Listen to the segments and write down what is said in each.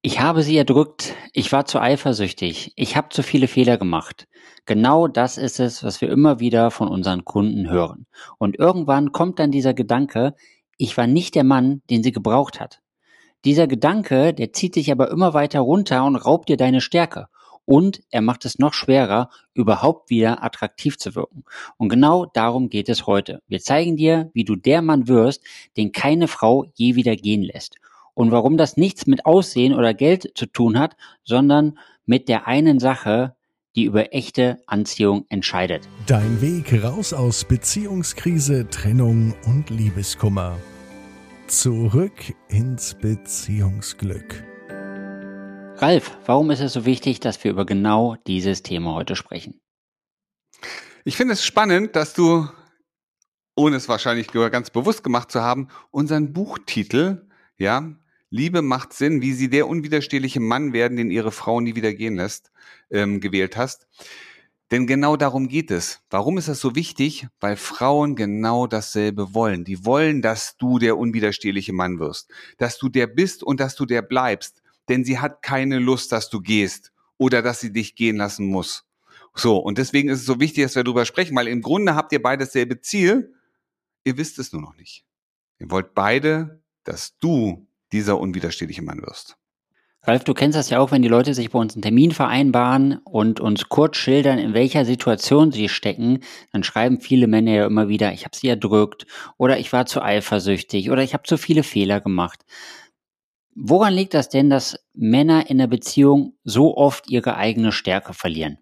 Ich habe sie erdrückt, ich war zu eifersüchtig, ich habe zu viele Fehler gemacht. Genau das ist es, was wir immer wieder von unseren Kunden hören. Und irgendwann kommt dann dieser Gedanke, ich war nicht der Mann, den sie gebraucht hat. Dieser Gedanke, der zieht dich aber immer weiter runter und raubt dir deine Stärke. Und er macht es noch schwerer, überhaupt wieder attraktiv zu wirken. Und genau darum geht es heute. Wir zeigen dir, wie du der Mann wirst, den keine Frau je wieder gehen lässt. Und warum das nichts mit Aussehen oder Geld zu tun hat, sondern mit der einen Sache, die über echte Anziehung entscheidet. Dein Weg raus aus Beziehungskrise, Trennung und Liebeskummer. Zurück ins Beziehungsglück. Ralf, warum ist es so wichtig, dass wir über genau dieses Thema heute sprechen? Ich finde es spannend, dass du, ohne es wahrscheinlich ganz bewusst gemacht zu haben, unseren Buchtitel, ja, Liebe macht Sinn, wie sie der unwiderstehliche Mann werden, den ihre Frau nie wieder gehen lässt, gewählt hast. Denn genau darum geht es. Warum ist das so wichtig? Weil Frauen genau dasselbe wollen. Die wollen, dass du der unwiderstehliche Mann wirst, dass du der bist und dass du der bleibst. Denn sie hat keine Lust, dass du gehst oder dass sie dich gehen lassen muss. So, und deswegen ist es so wichtig, dass wir darüber sprechen, weil im Grunde habt ihr beide dasselbe Ziel, ihr wisst es nur noch nicht. Ihr wollt beide, dass du dieser unwiderstehliche Mann wirst. Ralf, du kennst das ja auch, wenn die Leute sich bei uns einen Termin vereinbaren und uns kurz schildern, in welcher Situation sie stecken, dann schreiben viele Männer ja immer wieder, ich habe sie erdrückt oder ich war zu eifersüchtig oder ich habe zu viele Fehler gemacht. Woran liegt das denn, dass Männer in der Beziehung so oft ihre eigene Stärke verlieren?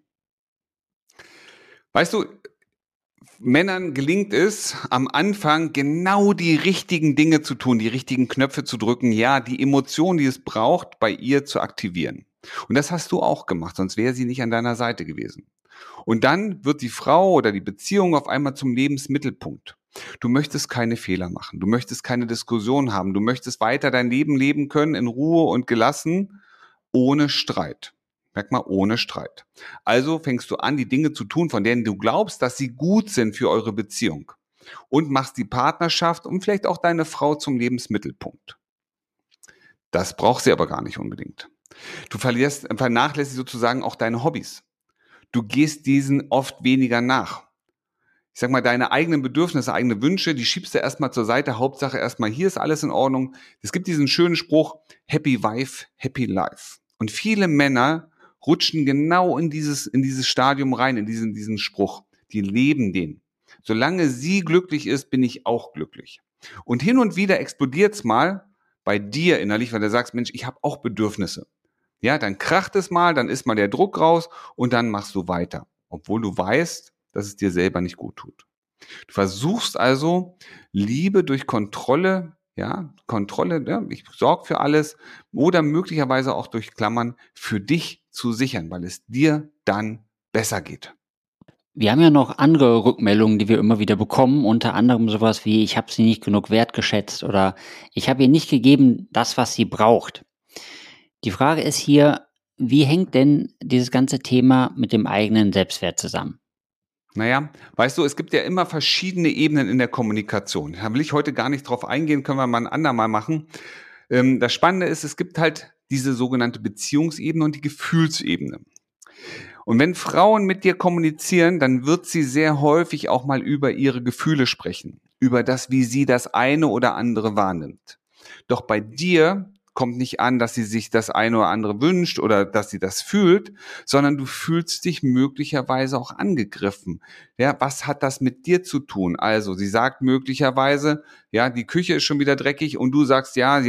Weißt du, Männern gelingt es, am Anfang genau die richtigen Dinge zu tun, die richtigen Knöpfe zu drücken, ja, die Emotionen, die es braucht, bei ihr zu aktivieren. Und das hast du auch gemacht, sonst wäre sie nicht an deiner Seite gewesen. Und dann wird die Frau oder die Beziehung auf einmal zum Lebensmittelpunkt. Du möchtest keine Fehler machen, du möchtest keine Diskussion haben, du möchtest weiter dein Leben leben können in Ruhe und gelassen, ohne Streit. Merk mal, ohne Streit. Also fängst du an, die Dinge zu tun, von denen du glaubst, dass sie gut sind für eure Beziehung. Und machst die Partnerschaft und vielleicht auch deine Frau zum Lebensmittelpunkt. Das braucht sie aber gar nicht unbedingt. Du vernachlässigst sozusagen auch deine Hobbys. Du gehst diesen oft weniger nach. Ich sag mal, deine eigenen Bedürfnisse, eigene Wünsche, die schiebst du erstmal zur Seite. Hauptsache erstmal, hier ist alles in Ordnung. Es gibt diesen schönen Spruch, Happy Wife, Happy Life. Und viele Männer rutschen genau in dieses Stadium rein, in diesen Spruch. Die leben den. Solange sie glücklich ist, bin ich auch glücklich. Und hin und wieder explodiert's mal bei dir innerlich, weil du sagst, Mensch, ich habe auch Bedürfnisse. Ja, dann kracht es mal, dann ist mal der Druck raus und dann machst du weiter. Obwohl du weißt, dass es dir selber nicht gut tut. Du versuchst also Liebe durch Kontrolle, ich sorge für alles oder möglicherweise auch durch Klammern für dich zu sichern, weil es dir dann besser geht. Wir haben ja noch andere Rückmeldungen, die wir immer wieder bekommen, unter anderem sowas wie, ich habe sie nicht genug wertgeschätzt oder ich habe ihr nicht gegeben das, was sie braucht. Die Frage ist hier, wie hängt denn dieses ganze Thema mit dem eigenen Selbstwert zusammen? Naja, weißt du, es gibt ja immer verschiedene Ebenen in der Kommunikation. Da will ich heute gar nicht drauf eingehen, können wir mal ein andermal machen. Das Spannende ist, es gibt halt diese sogenannte Beziehungsebene und die Gefühlsebene. Und wenn Frauen mit dir kommunizieren, dann wird sie sehr häufig auch mal über ihre Gefühle sprechen, über das, wie sie das eine oder andere wahrnimmt. Doch bei dir kommt nicht an, dass sie sich das eine oder andere wünscht oder dass sie das fühlt, sondern du fühlst dich möglicherweise auch angegriffen. Ja, was hat das mit dir zu tun? Also, sie sagt möglicherweise, ja, die Küche ist schon wieder dreckig und du sagst, ja,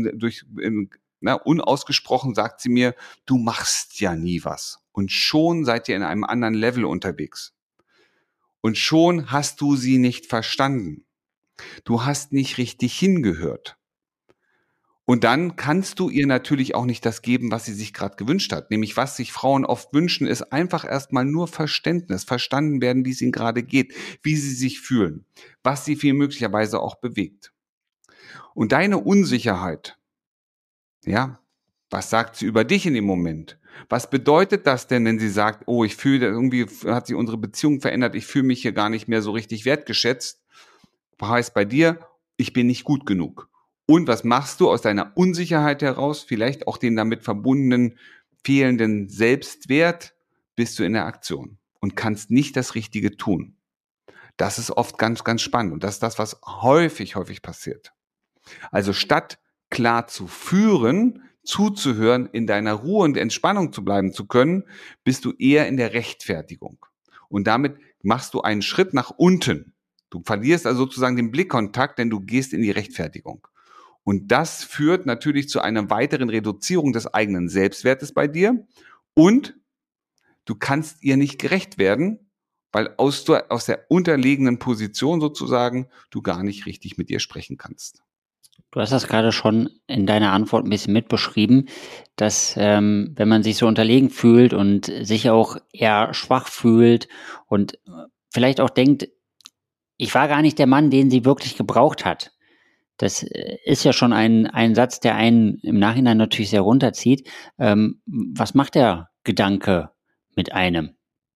unausgesprochen sagt sie mir, du machst ja nie was. Und schon seid ihr in einem anderen Level unterwegs. Und schon hast du sie nicht verstanden. Du hast nicht richtig hingehört. Und dann kannst du ihr natürlich auch nicht das geben, was sie sich gerade gewünscht hat. Nämlich, was sich Frauen oft wünschen, ist einfach erstmal nur Verständnis, verstanden werden, wie es ihnen gerade geht, wie sie sich fühlen, was sie viel möglicherweise auch bewegt. Und deine Unsicherheit, ja, was sagt sie über dich in dem Moment? Was bedeutet das denn, wenn sie sagt, oh, ich fühle, irgendwie hat sich unsere Beziehung verändert, ich fühle mich hier gar nicht mehr so richtig wertgeschätzt? Heißt bei dir, ich bin nicht gut genug. Und was machst du aus deiner Unsicherheit heraus? Vielleicht auch den damit verbundenen fehlenden Selbstwert, bist du in der Aktion und kannst nicht das Richtige tun. Das ist oft ganz, ganz spannend und das ist das, was häufig passiert. Also statt klar zu führen, zuzuhören, in deiner Ruhe und Entspannung zu bleiben zu können, bist du eher in der Rechtfertigung. Und damit machst du einen Schritt nach unten. Du verlierst also sozusagen den Blickkontakt, denn du gehst in die Rechtfertigung. Und das führt natürlich zu einer weiteren Reduzierung des eigenen Selbstwertes bei dir und du kannst ihr nicht gerecht werden, weil aus der unterlegenen Position sozusagen du gar nicht richtig mit ihr sprechen kannst. Du hast das gerade schon in deiner Antwort ein bisschen mitbeschrieben, dass wenn man sich so unterlegen fühlt und sich auch eher schwach fühlt und vielleicht auch denkt, ich war gar nicht der Mann, den sie wirklich gebraucht hat. Das ist ja schon ein Satz, der einen im Nachhinein natürlich sehr runterzieht. Was macht der Gedanke mit einem?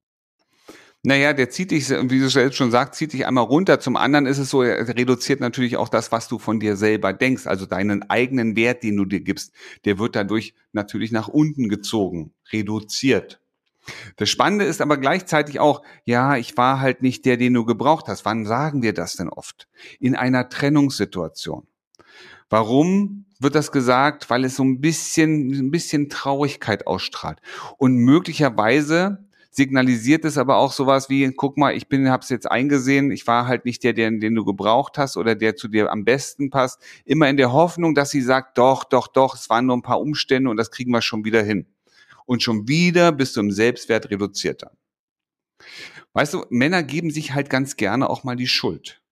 Naja, der zieht dich, wie du selbst schon sagst, zieht dich einmal runter. Zum anderen ist es so, er reduziert natürlich auch das, was du von dir selber denkst. Also deinen eigenen Wert, den du dir gibst, der wird dadurch natürlich nach unten gezogen, reduziert. Das Spannende ist aber gleichzeitig auch, ja, ich war halt nicht der, den du gebraucht hast. Wann sagen wir das denn oft? In einer Trennungssituation. Warum wird das gesagt? Weil es so ein bisschen Traurigkeit ausstrahlt. Und möglicherweise signalisiert es aber auch sowas wie, guck mal, hab's jetzt eingesehen, ich war halt nicht der, den du gebraucht hast oder der zu dir am besten passt. Immer in der Hoffnung, dass sie sagt, doch, es waren nur ein paar Umstände und das kriegen wir schon wieder hin. Und schon wieder bist du im Selbstwert reduzierter. Weißt du, Männer geben sich halt ganz gerne auch mal die Schuld.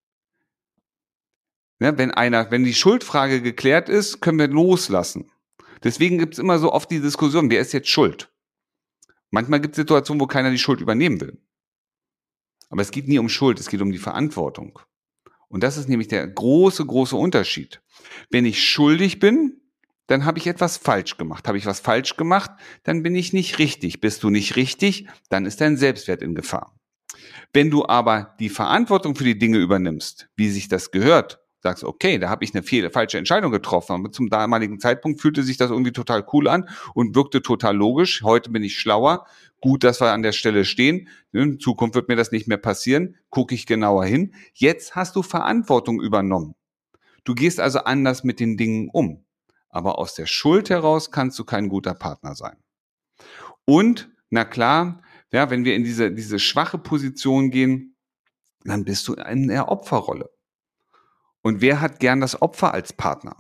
Ja, wenn die Schuldfrage geklärt ist, können wir loslassen. Deswegen gibt es immer so oft die Diskussion, wer ist jetzt schuld? Manchmal gibt es Situationen, wo keiner die Schuld übernehmen will. Aber es geht nie um Schuld, es geht um die Verantwortung. Und das ist nämlich der große Unterschied. Wenn ich schuldig bin, dann habe ich etwas falsch gemacht. Habe ich was falsch gemacht, dann bin ich nicht richtig. Bist du nicht richtig, dann ist dein Selbstwert in Gefahr. Wenn du aber die Verantwortung für die Dinge übernimmst, wie sich das gehört, sagst, okay, da habe ich eine falsche Entscheidung getroffen, aber zum damaligen Zeitpunkt fühlte sich das irgendwie total cool an und wirkte total logisch. Heute bin ich schlauer. Gut, dass wir an der Stelle stehen. In Zukunft wird mir das nicht mehr passieren. Gucke ich genauer hin. Jetzt hast du Verantwortung übernommen. Du gehst also anders mit den Dingen um. Aber aus der Schuld heraus kannst du kein guter Partner sein. Und, na klar, ja, wenn wir in diese schwache Position gehen, dann bist du in der Opferrolle. Und wer hat gern das Opfer als Partner?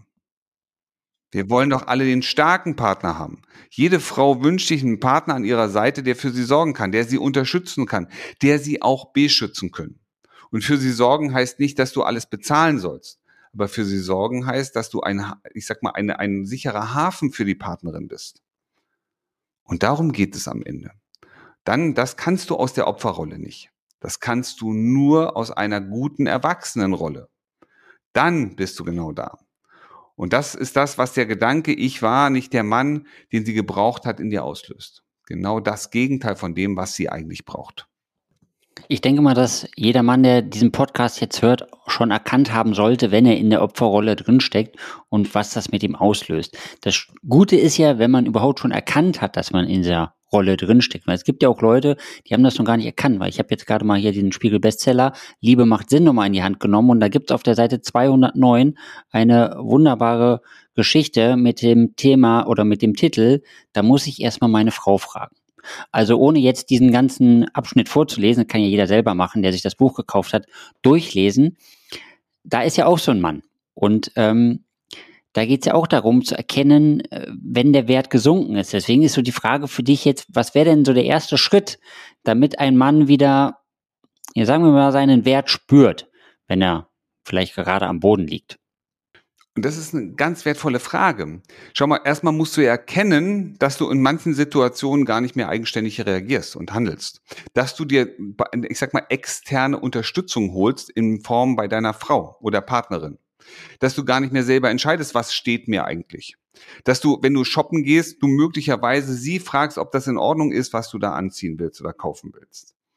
Wir wollen doch alle den starken Partner haben. Jede Frau wünscht sich einen Partner an ihrer Seite, der für sie sorgen kann, der sie unterstützen kann, der sie auch beschützen können. Und für sie sorgen heißt nicht, dass du alles bezahlen sollst. Aber für sie sorgen heißt, dass du ein sicherer Hafen für die Partnerin bist. Und darum geht es am Ende. Das kannst du aus der Opferrolle nicht. Das kannst du nur aus einer guten Erwachsenenrolle. Dann bist du genau da. Und das ist das, was der Gedanke, ich war nicht der Mann, den sie gebraucht hat, in dir auslöst. Genau das Gegenteil von dem, was sie eigentlich braucht. Ich denke mal, dass jeder Mann, der diesen Podcast jetzt hört, schon erkannt haben sollte, wenn er in der Opferrolle drinsteckt und was das mit ihm auslöst. Das Gute ist ja, wenn man überhaupt schon erkannt hat, dass man in dieser Rolle drinsteckt. Weil es gibt ja auch Leute, die haben das noch gar nicht erkannt, weil ich habe jetzt gerade mal hier den Spiegel-Bestseller Liebe macht Sinn nochmal in die Hand genommen und da gibt es auf der Seite 209 eine wunderbare Geschichte mit dem Thema oder mit dem Titel, da muss ich erstmal meine Frau fragen. Also ohne jetzt diesen ganzen Abschnitt vorzulesen, kann ja jeder selber machen, der sich das Buch gekauft hat, durchlesen. Da ist ja auch so ein Mann. Und da geht es ja auch darum zu erkennen, wenn der Wert gesunken ist. Deswegen ist so die Frage für dich jetzt, was wäre denn so der erste Schritt, damit ein Mann wieder, ja, sagen wir mal, seinen Wert spürt, wenn er vielleicht gerade am Boden liegt? Und das ist eine ganz wertvolle Frage. Schau mal, erstmal musst du ja erkennen, dass du in manchen Situationen gar nicht mehr eigenständig reagierst und handelst. Dass du dir, ich sag mal, externe Unterstützung holst in Form bei deiner Frau oder Partnerin. Dass du gar nicht mehr selber entscheidest, was steht mir eigentlich. Dass du, wenn du shoppen gehst, du möglicherweise sie fragst, ob das in Ordnung ist, was du da anziehen willst oder kaufen willst.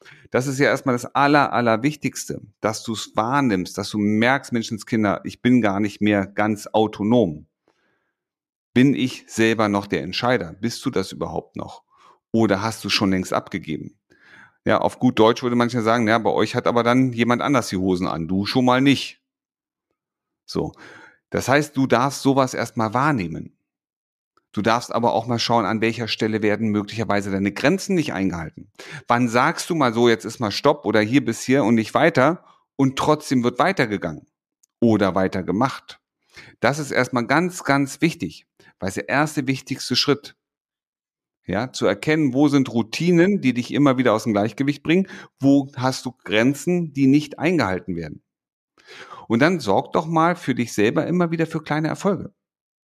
Das ist ja erstmal das Allerwichtigste, dass du es wahrnimmst, dass du merkst, Menschenskinder, ich bin gar nicht mehr ganz autonom. Bin ich selber noch der Entscheider? Bist du das überhaupt noch? Oder hast du schon längst abgegeben? Ja, auf gut Deutsch würde manche sagen, ja, bei euch hat aber dann jemand anders die Hosen an, du schon mal nicht. So. Das heißt, du darfst sowas erstmal wahrnehmen. Du darfst aber auch mal schauen, an welcher Stelle werden möglicherweise deine Grenzen nicht eingehalten. Wann sagst du mal so, jetzt ist mal Stopp oder hier bis hier und nicht weiter und trotzdem wird weitergegangen oder weitergemacht. Das ist erstmal ganz, ganz wichtig, weil es der erste wichtigste Schritt. Ja, zu erkennen, wo sind Routinen, die dich immer wieder aus dem Gleichgewicht bringen, wo hast du Grenzen, die nicht eingehalten werden. Und dann sorg doch mal für dich selber immer wieder für kleine Erfolge.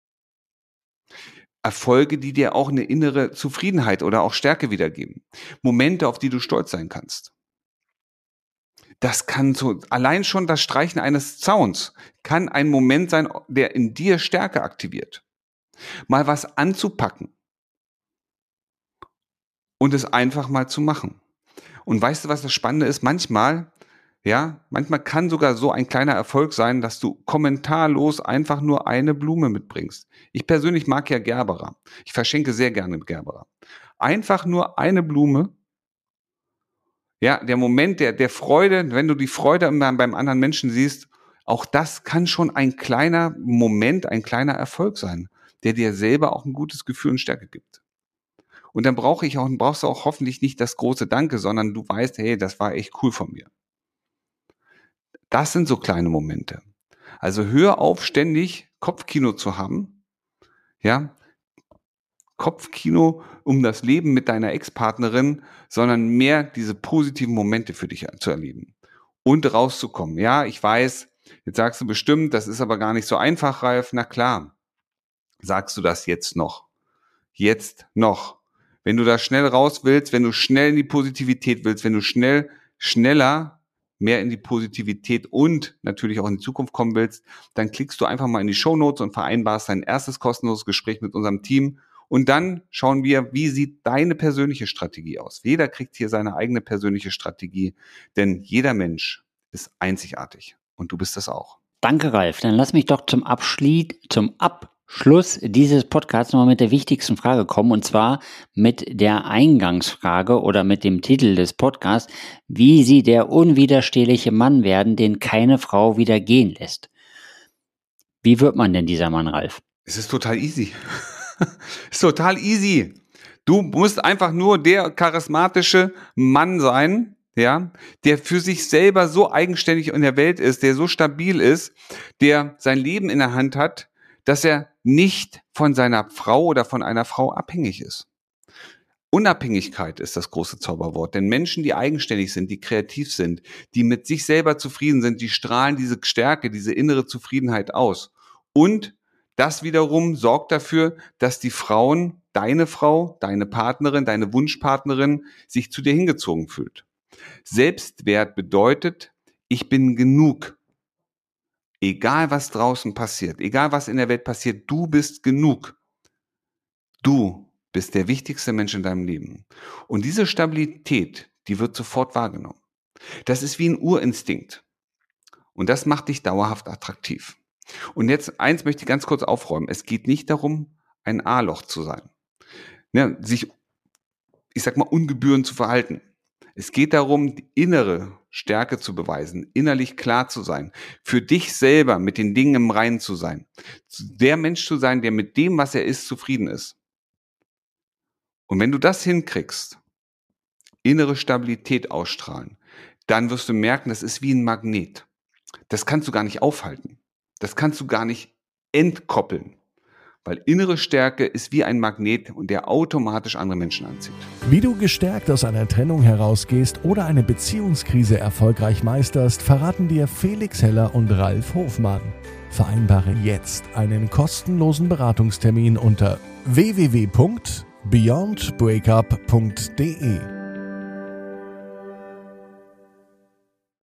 Erfolge, die dir auch eine innere Zufriedenheit oder auch Stärke wiedergeben. Momente, auf die du stolz sein kannst. Das kann so, allein schon das Streichen eines Zauns kann ein Moment sein, der in dir Stärke aktiviert. Mal was anzupacken und es einfach mal zu machen. Und weißt du, was das Spannende ist? Manchmal kann sogar so ein kleiner Erfolg sein, dass du kommentarlos einfach nur eine Blume mitbringst. Ich persönlich mag ja Gerberer. Ich verschenke sehr gerne Gerberer. Einfach nur eine Blume. Ja, der Moment der Freude, wenn du die Freude beim anderen Menschen siehst, auch das kann schon ein kleiner Moment, ein kleiner Erfolg sein, der dir selber auch ein gutes Gefühl und Stärke gibt. Und dann brauchst du auch hoffentlich nicht das große Danke, sondern du weißt, hey, das war echt cool von mir. Das sind so kleine Momente. Also hör auf, ständig Kopfkino zu haben. Ja, Kopfkino um das Leben mit deiner Ex-Partnerin, sondern mehr diese positiven Momente für dich zu erleben und rauszukommen. Ja, ich weiß, jetzt sagst du bestimmt, das ist aber gar nicht so einfach, Ralf. Na klar, sagst du das jetzt noch. Jetzt noch. Wenn du da schnell raus willst, wenn du schnell in die Positivität willst, wenn du schneller mehr in die Positivität und natürlich auch in die Zukunft kommen willst, dann klickst du einfach mal in die Shownotes und vereinbarst dein erstes kostenloses Gespräch mit unserem Team. Und dann schauen wir, wie sieht deine persönliche Strategie aus. Jeder kriegt hier seine eigene persönliche Strategie, denn jeder Mensch ist einzigartig und du bist das auch. Danke, Ralf. Dann lass mich doch zum Abschluss dieses Podcasts nochmal mit der wichtigsten Frage kommen, und zwar mit der Eingangsfrage oder mit dem Titel des Podcasts: Wie Sie der unwiderstehliche Mann werden, den keine Frau wieder gehen lässt. Wie wird man denn dieser Mann, Ralf? Es ist total easy. Ist total easy. Du musst einfach nur der charismatische Mann sein, ja, der für sich selber so eigenständig in der Welt ist, der so stabil ist, der sein Leben in der Hand hat, dass er nicht von seiner Frau oder von einer Frau abhängig ist. Unabhängigkeit ist das große Zauberwort, denn Menschen, die eigenständig sind, die kreativ sind, die mit sich selber zufrieden sind, die strahlen diese Stärke, diese innere Zufriedenheit aus. Und das wiederum sorgt dafür, dass die Frauen, deine Frau, deine Partnerin, deine Wunschpartnerin sich zu dir hingezogen fühlt. Selbstwert bedeutet, ich bin genug. Egal was draußen passiert, egal was in der Welt passiert, du bist genug. Du bist der wichtigste Mensch in deinem Leben. Und diese Stabilität, die wird sofort wahrgenommen. Das ist wie ein Urinstinkt. Und das macht dich dauerhaft attraktiv. Und jetzt eins möchte ich ganz kurz aufräumen. Es geht nicht darum, ein A-Loch zu sein. Ne, sich, ich sag mal, ungebührend zu verhalten. Es geht darum, die innere Stärke zu beweisen, innerlich klar zu sein, für dich selber mit den Dingen im Reinen zu sein. Der Mensch zu sein, der mit dem, was er ist, zufrieden ist. Und wenn du das hinkriegst, innere Stabilität ausstrahlen, dann wirst du merken, das ist wie ein Magnet. Das kannst du gar nicht aufhalten. Das kannst du gar nicht entkoppeln. Weil innere Stärke ist wie ein Magnet und der automatisch andere Menschen anzieht. Wie du gestärkt aus einer Trennung herausgehst oder eine Beziehungskrise erfolgreich meisterst, verraten dir Felix Heller und Ralf Hofmann. Vereinbare jetzt einen kostenlosen Beratungstermin unter www.beyondbreakup.de.